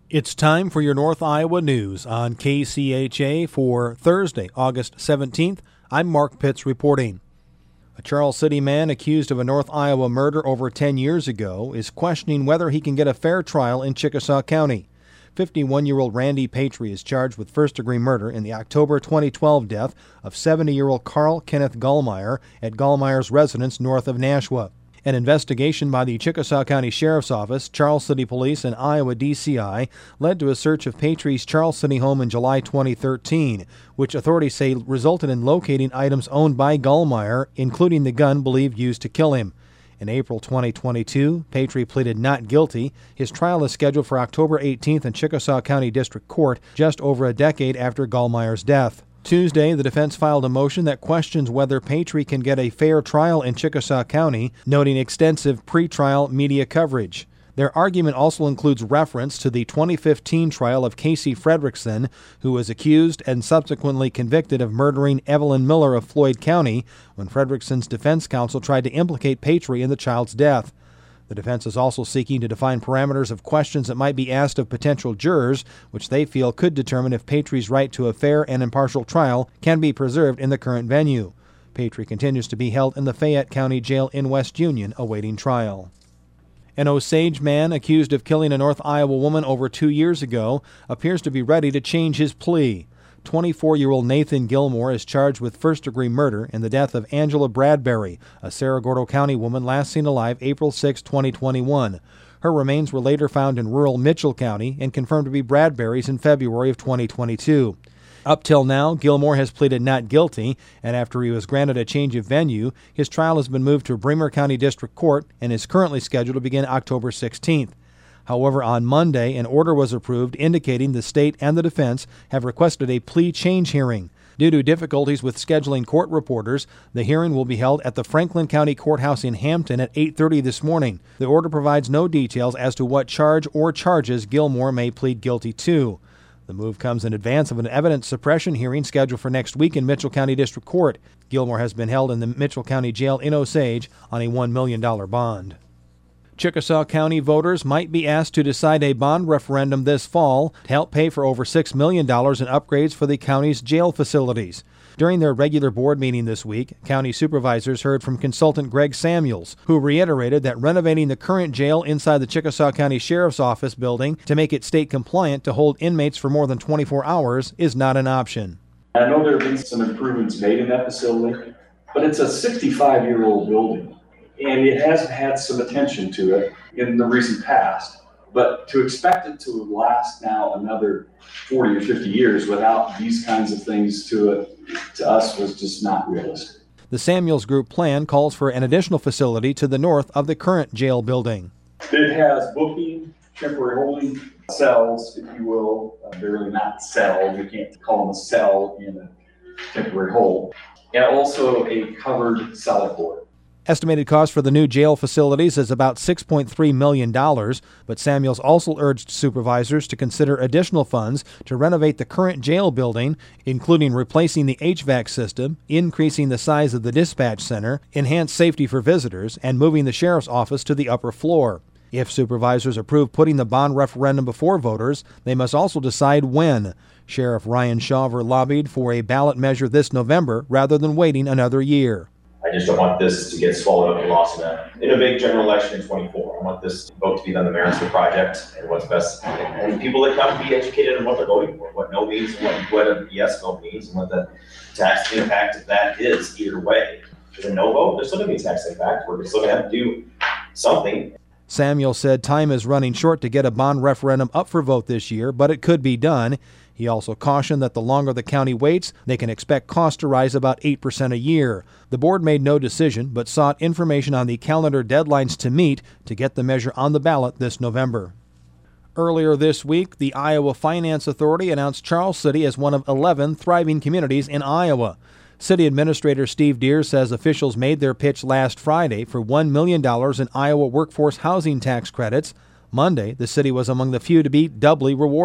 It's time for your North Iowa news on KCHA for Thursday, August 17th. I'm Mark Pitts reporting. A Charles City man accused of a North Iowa murder over 10 years ago is questioning whether he can get a fair trial in Chickasaw County. 51-year-old Randy Patry is charged with first-degree murder in the October 2012 death of 70-year-old Carl Kenneth Gallmeyer at Gallmeyer's residence north of Nashua. An investigation by the Chickasaw County Sheriff's Office, Charles City Police, and Iowa DCI led to a search of Patry's Charles City home in July 2013, which authorities say resulted in locating items owned by Gallmeyer, including the gun believed used to kill him. In April 2022, Patry pleaded not guilty. His trial is scheduled for October 18th in Chickasaw County District Court, just over a decade after Gallmeyer's death. Tuesday, the defense filed a motion that questions whether Patry can get a fair trial in Chickasaw County, noting extensive pretrial media coverage. Their argument also includes reference to the 2015 trial of Casey Fredrickson, who was accused and subsequently convicted of murdering Evelyn Miller of Floyd County when Fredrickson's defense counsel tried to implicate Patry in the child's death. The defense is also seeking to define parameters of questions that might be asked of potential jurors, which they feel could determine if Patry's right to a fair and impartial trial can be preserved in the current venue. Patry continues to be held in the Fayette County Jail in West Union awaiting trial. An Osage man accused of killing a North Iowa woman over 2 years ago appears to be ready to change his plea. 24-year-old Nathan Gilmore is charged with first-degree murder in the death of Angela Bradbury, a Cerro Gordo County woman last seen alive April 6, 2021. Her remains were later found in rural Mitchell County and confirmed to be Bradbury's in February of 2022. Up till now, Gilmore has pleaded not guilty, and after he was granted a change of venue, his trial has been moved to Bremer County District Court and is currently scheduled to begin October 16th. However, on Monday, an order was approved indicating the state and the defense have requested a plea change hearing. Due to difficulties with scheduling court reporters, the hearing will be held at the Franklin County Courthouse in Hampton at 8:30 this morning. The order provides no details as to what charge or charges Gilmore may plead guilty to. The move comes in advance of an evidence suppression hearing scheduled for next week in Mitchell County District Court. Gilmore has been held in the Mitchell County Jail in Osage on a $1 million bond. Chickasaw County voters might be asked to decide a bond referendum this fall to help pay for over $6 million in upgrades for the county's jail facilities. During their regular board meeting this week, county supervisors heard from consultant Greg Samuels, who reiterated that renovating the current jail inside the Chickasaw County Sheriff's Office building to make it state compliant to hold inmates for more than 24 hours is not an option. I know there have been some improvements made in that facility, but it's a 65-year-old building. And it hasn't had some attention to it in the recent past. But to expect it to last now another 40 or 50 years without these kinds of things to us was just not realistic. The Samuels Group plan calls for an additional facility to the north of the current jail building. It has booking, temporary holding cells, if you will. They're really not cells. You can't call them a cell in a temporary hold. And also a covered cellar board. Estimated cost for the new jail facilities is about $6.3 million, but Samuels also urged supervisors to consider additional funds to renovate the current jail building, including replacing the HVAC system, increasing the size of the dispatch center, enhanced safety for visitors, and moving the sheriff's office to the upper floor. If supervisors approve putting the bond referendum before voters, they must also decide when. Sheriff Ryan Shawver lobbied for a ballot measure this November rather than waiting another year. I just don't want this to get swallowed up and lost in a big general election in 24. I want this vote to be on the merits of the project and what's best. And people that come be educated on what they're voting for, what no means, and what a yes vote means, and what the tax impact of that is either way. With a no vote, there's still going to be tax impact. We're still going to have to do something. Samuel said time is running short to get a bond referendum up for vote this year, but it could be done. He also cautioned that the longer the county waits, they can expect costs to rise about 8% a year. The board made no decision, but sought information on the calendar deadlines to meet to get the measure on the ballot this November. Earlier this week, the Iowa Finance Authority announced Charles City as one of 11 thriving communities in Iowa. City Administrator Steve Deere says officials made their pitch last Friday for $1 million in Iowa workforce housing tax credits. Monday, the city was among the few to be doubly rewarded.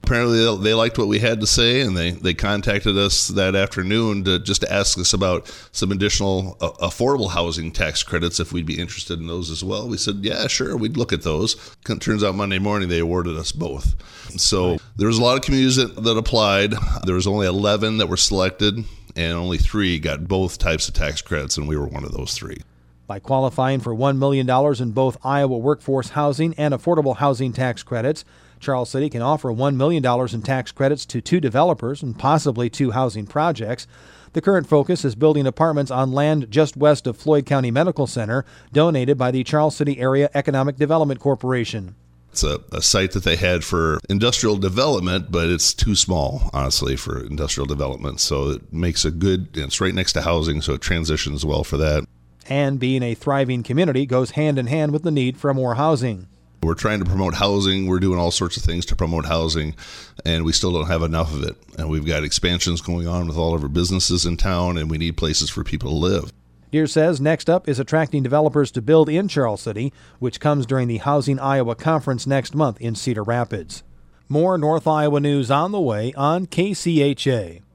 apparently they liked what we had to say, and they contacted us that afternoon to ask us about some additional affordable housing tax credits if we'd be interested in those as well. We said, yeah, sure, we'd look at those. It turns out Monday morning they awarded us both. So there was a lot of communities that applied. There was only 11 that were selected, and only 3 got both types of tax credits, and we were one of those 3. By qualifying for $1 million in both Iowa workforce housing and affordable housing tax credits, Charles City can offer $1 million in tax credits to 2 developers and possibly 2 housing projects. The current focus is building apartments on land just west of Floyd County Medical Center, donated by the Charles City Area Economic Development Corporation. It's a site that they had for industrial development, but it's too small, honestly, for industrial development. So it makes it's right next to housing, so it transitions well for that. And being a thriving community goes hand in hand with the need for more housing. We're trying to promote housing. We're doing all sorts of things to promote housing, and we still don't have enough of it. And we've got expansions going on with all of our businesses in town, and we need places for people to live. Deere says next up is attracting developers to build in Charles City, which comes during the Housing Iowa Conference next month in Cedar Rapids. More North Iowa news on the way on KCHA.